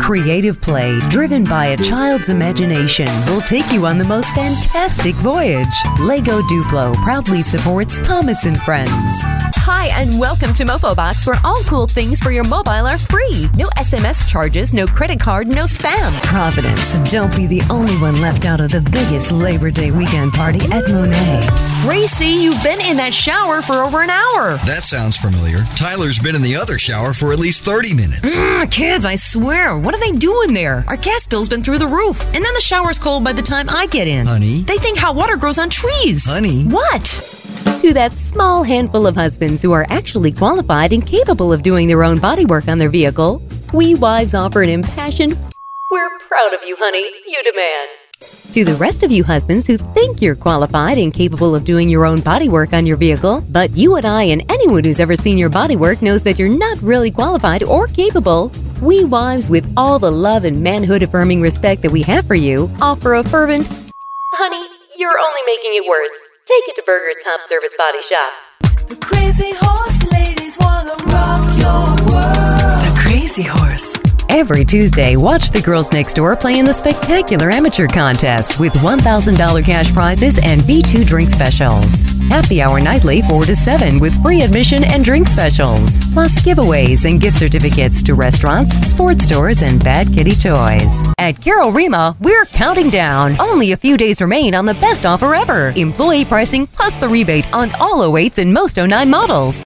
Creative play driven by a child's imagination will take you on the most fantastic voyage. Lego Duplo proudly supports Thomas & Friends. Hi, and welcome to MofoBox, where all cool things for your mobile are free. No SMS charges, no credit card, no spam. Providence, don't be the only one left out of the biggest Labor Day weekend party at Monet. Gracie, you've been in that shower for over an hour. That sounds familiar. Tyler's been in the other shower for at least 30 minutes. Kids, I swear, what are they doing there? Our gas bill's been through the roof, and then the shower's cold by the time I get in. Honey? They think hot water grows on trees. Honey? What? To that small handful of husbands who are actually qualified and capable of doing their own bodywork on their vehicle, we wives offer an impassioned, "We're proud of you, honey, you demand." To the rest of you husbands who think you're qualified and capable of doing your own bodywork on your vehicle, but you and I and anyone who's ever seen your bodywork knows that you're not really qualified or capable, we wives, with all the love and manhood-affirming respect that we have for you, offer a fervent, "Honey, you're only making it worse. Take it to Berger's Top Service Body Shop." The Crazy Horse ladies wanna rock your world. The Crazy Horse. Every Tuesday, watch the girls next door play in the spectacular amateur contest with $1,000 cash prizes and V2 drink specials. Happy hour nightly 4 to 7 with free admission and drink specials. Plus giveaways and gift certificates to restaurants, sports stores, and Bad Kitty Toys. At Carol Rima, we're counting down. Only a few days remain on the best offer ever. Employee pricing plus the rebate on all 08s and most 09 models.